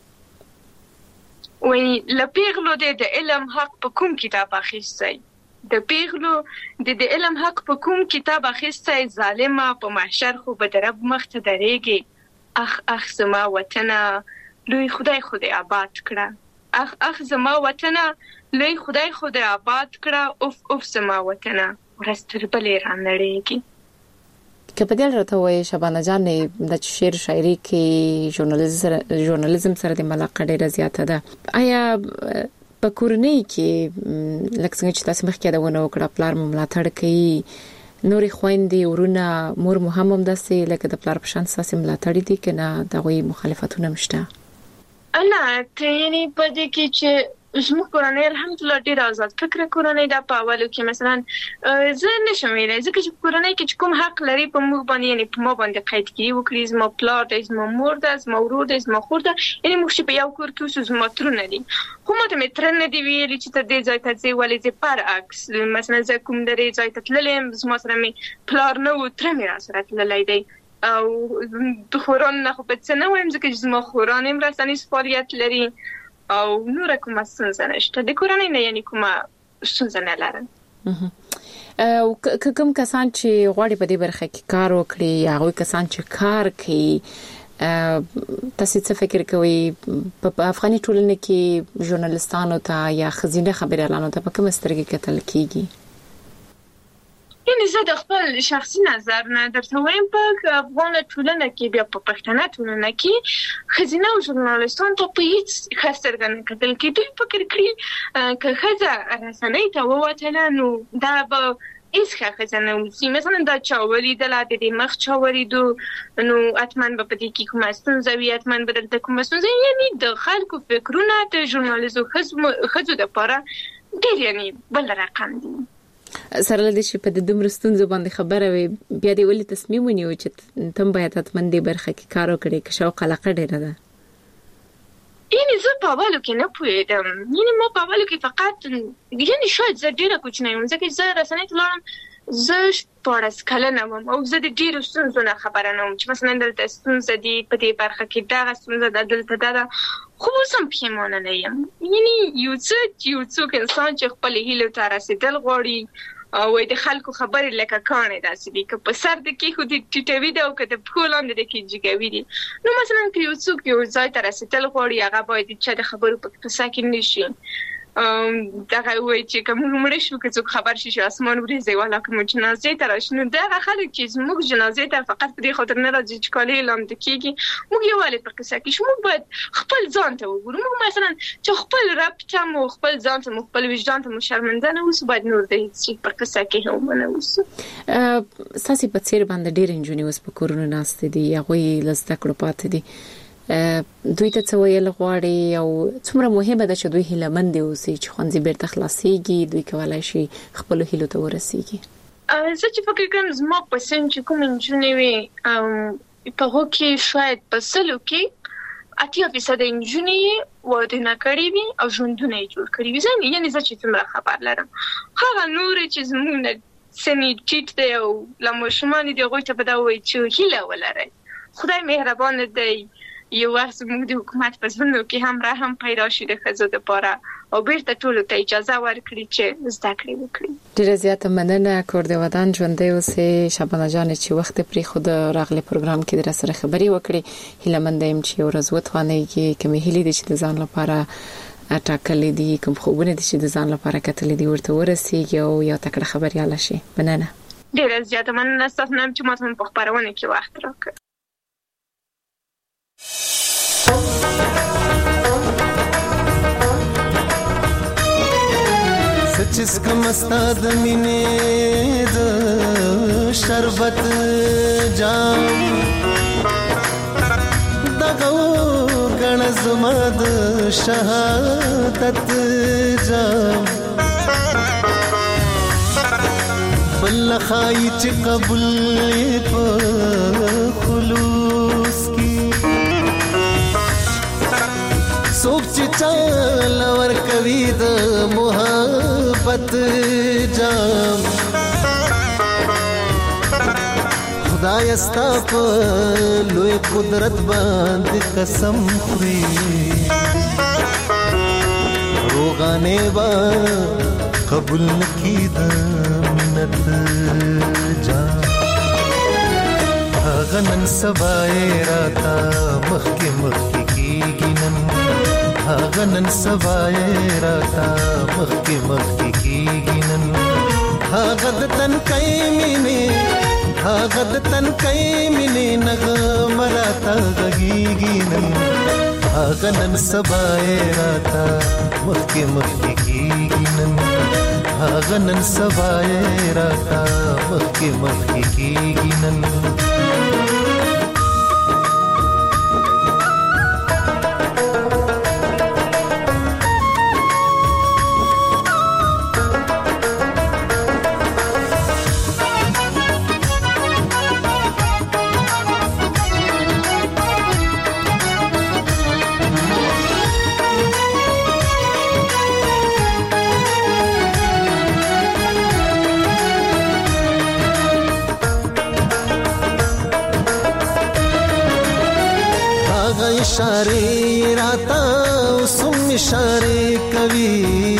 وای لپیغلو د علم حق په کوم کتاب اخیستی د پیغلو د علم حق په کوم کتاب اخیستی ظالمه په محشر خو به درب مخ ته درېږي اخ زما وطنه لوی خدای آباد کړه اخ زما وطنه لوی خدای آباد کړه اوف زما وطنه ورستر بلې را نړېږي که په دې راته وایي شبانه جان د شعر شاعري کې ژورنالیزم سره د علاقه ډېره زیاته ده آیا په کورنۍ کې لکه څنګه چې تاسو مخکې دا ونه وکړه پلار مو ملاتړ کوي نورې خويندې ورونه مور مو هم داسې لکه د پلار په شان ساسي ملاتړ دي کنه دغه مخالفتونه مشته نه ته یعنی په دې کې چې زموږ کورنۍ الحمدلله ډېر آزاد فکر کورنۍ دا په اولو کې مثلا زه نشم ویلای ځکه چې کورنۍ کې کوم حق لري په موږ باندې یعنی په ما باندې قیدګي وکړي زما پلار د زما مور د زما ورور د زما خور د یعنی موږ په یو کور کې اوسو زما ترونه دي خو ماته مې تر نه دی ویلي چې ته دې ځای ته ځې ولې زه برعکس مثلا زه کوم درې ځای ته تللم زما سره مې پلار نه و تر مې را سره تللی دی او د خوران نه خو په څه نه وایم ځکه چې زما خوران هم رسنیز فعالیت لري او نور کومه ستونزه نشته د کورنۍ نه یعنی کومه ستونزه نه لرم او کوم کسان چې غواړي په دې برخه کې کار وکړي یا هغه کسان چې کار کوي تاسو څه فکر کوئ په افغاني ټولنه کې ژورنالستانو ته یا خزینه خبريالانو ته په کوم سترګې کتل کیږي یعنی زه د خپل شخصي نظر نه درته وایم په افغان ټولنه کې بیا په پښتنه ټولنه کې خزینه او ژورنالستان ته په هیڅ خاصرګه نه کتل کې دوی فکر کړی که خزه رسنۍ ته ووتله نو دا به هیڅ خزانه وسی مثلا دا چاوري د لا د مخ چاوري دو نو اتمن په دې کې کومه ستونزه وي اتمن بدل د کومه ستونزه یعنی د خلکو فکرونه د ژورنالیزم خزو د لپاره ډېر یعنی بل رقم دي سره لدې چې په دومره ستونزو باندې خبره وي بیا دې ولې تصمیم ونیو چې تم باید اتمن دې برخه کې کار وکړي که شوق علاقه ډېره ده یعنی زه په اولو کې نه پوهېدم یعنی ما په اولو کې فقط یعنی شاید زه ډېره کوچنۍ وم ځکه زه رسنۍ ته لاړم زه 14 کلنه وم او زه د ډېرو ستونزو نه خبره نه وم چې مثلا دلته ستونزه دي په دې برخه کې دغه ستونزه ده دلته ده خو اوس هم پښیمانه نه یم یعنی یو څوک انسان چې خپل هیلو ته رسېدل غواړي او د خلکو خبرې لکه کانې داسې دي که په سر د کې خو د ټیټوي ده او که د پښو لاندې د کې جګوي دي نو مثلا که یو څوک یو ځای ته رسېدل غواړي هغه باید چې د خبرو په قصه کې نشي دغه وایي چې کوم مړ شو که څوک خبر شي چې اسمان ورېځي والا کوم جنازې ته راشي نو دغه خلک چې زموږ جنازې ته فقط په دې خاطر نه راځي چې کالي لاندې کېږي موږ یووالی په قصه کې شو موږ باید خپل ځان ته وګورو موږ مثلا چې خپل رب ته مو خپل ځان ته مو خپل وجدان ته مو شرمنده نه اوسو باید نور د هیڅ په قصه کې هم نه اوسو ساسي په څیر باندې ډېر انجونی اوس په کورونه ناست دي هغه لسته کړو پات دي دوی ته څه ویل غواړي او څومره مهمه ده چې دوی هیلمند اوسي چې خوندې بیرته خلاصيږي دوی کولای شي خپل هیلو ته ورسیږي زه چې فکر کوم زما په سن چې کوم انجونی وي په هغه کې شاید په سلو کې 80% انجونی واده نه کړی وي او ژوندونه یې جوړ کړی وي ځکه یعنی زه چې څومره خبر لرم هغه نور چې زموږ سنې ټیټ دی او لمشمان دی هغه ته به دا وایي چې هیله ولري خدای مهربان دی یو وخت موږ د حکومت په ځوانو کې هم رحم پیدا شي د خزو لپاره او بیرته ټول ته اجازه ورکړي چې زده کړې وکړي ډیره زیاته مننه کور د ودان ژوندې اوسې شبانه جان چې وخت پرې خود راغلي پروګرام کې در سره خبري وکړي هیله مند يم چې ورځ وتوانېږي کوم هیلې دي چې د ځان لپاره اټاکلې دي کوم خوبونه دي چې د ځان لپاره کتلې دي ورته ورسیږي او یو تکړه خبرياله شي مننه ډیره زیاته مننه تاسو نن چې ماته په خبرونه کې وخت راکړ سچس کم استاد مینه د شربت جام دغه غن زما د شهادت جام والله خای چې قبول په خلوص کی څوک چې چال ور کوي د محبت جام خدای استا په لوی قدرت باندې قسم خوري روغانه با قبول کی د منت جام غنن سبای راتا مخکی مخکی کیږي نن غنن سبای راتا مخکی مخکی کیږي نن غد تن کای مینه غد تن کای مینه نغ مراتا غیږي نن غنن سبای راتا مخکی مخکی کیږي نن غنن سبای راتا مخکی مخکی کیږي نن इशारे राता सुम इशारे कवि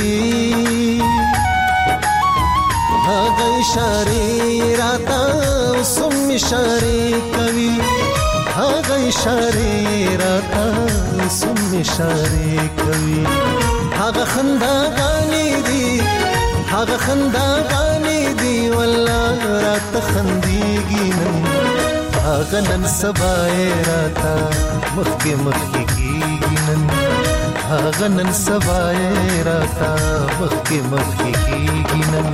भाग इशारे राता सुम इशारे कवि भाग इशारे राता सुम इशारे कवि भाग खंदा गानी दी वल्लाह रात खंदीगी नन सबाए राता मक्के मक्के की नन नन सबाए राता मक्के मक्के की नन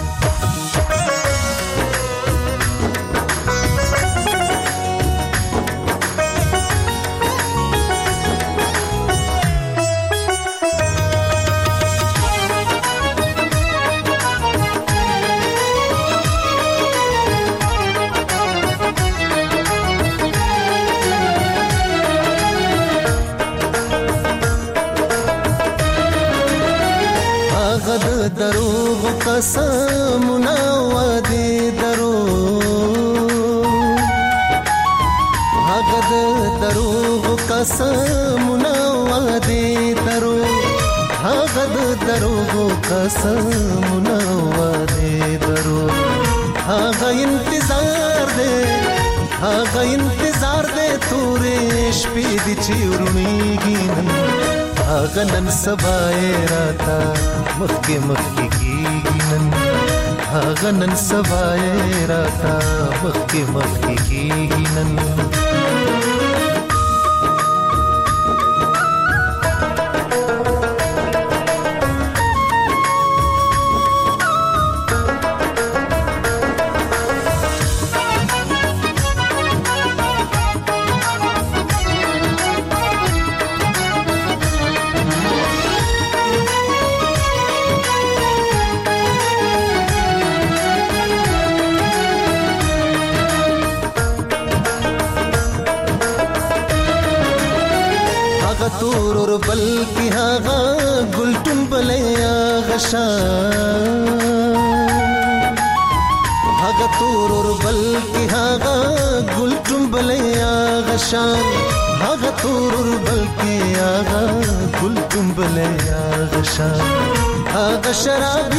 दरोग कसमना वादे भागद दरोग कसमना वादे भागद दरोग कसमना वादे हागा इंतजार दे तूरे शपी चिरुणीगी नन सबाए राता मक्के मक्के की नन नन सबाए राता मक्के मक्के की नन तूर बल की हागा गुलटुम बलया गशान हागा तूर बल की हागा गुलटुम बलया गशान हागा तूर बल की हागा गुलटुम बलया गशान हागा शराब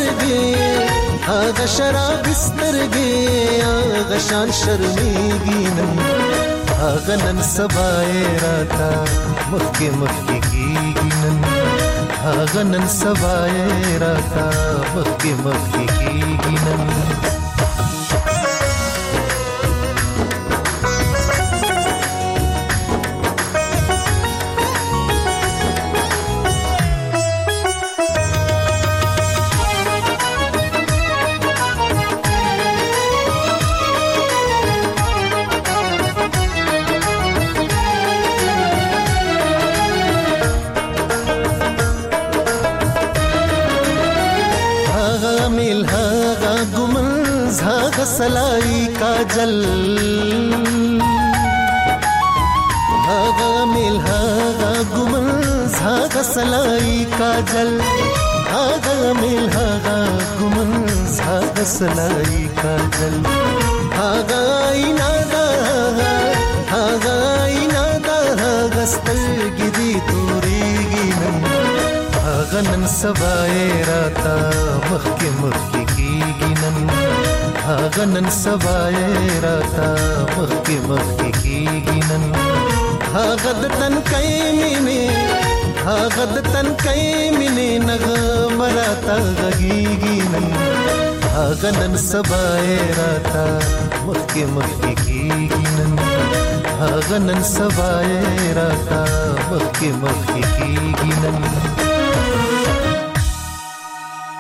बिस्तर गे हागा शान शर्मीगी नन सबाए राता मक्के मक्के की नन नन सबाए राता मक्के मक्के की नन मिल हागा गुमन زاغ سلای کاجل هاغا میل هاغا ګمن زاغ سلای کاجل هاغا میل هاغا ګمن زاغ سلای کاجل هاغا اینادا هاغا اینادا غستلګي دي توريږي نن هاغا نن سبای راتا مخکې مخکې کیږي نن هاغا نن سبای راتا مخکې مخکې کیږي نن هاغا د تن کای مینه هاغا د تن کای مینه نغم راتا غږیږي نن هاغا نن سبای راتا مخکې مخکې کیږي نن هاغا نن سبای راتا مخکې مخکې کیږي نن